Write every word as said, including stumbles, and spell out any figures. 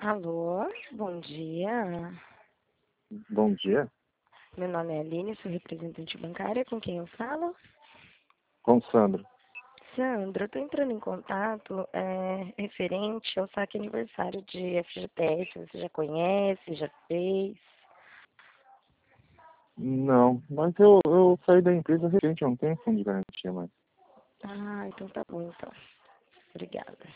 Alô, bom dia. Bom dia, Meu nome é Aline, sou representante bancária. Com quem eu falo? com Sandro. Sandra, eu tô entrando em contato é, referente ao saque aniversário de F G T S. Você já conhece, já fez? Não, mas eu, eu saí da empresa recente, eu não tenho fundo de garantia mais. Ah, então tá bom, então. Obrigada.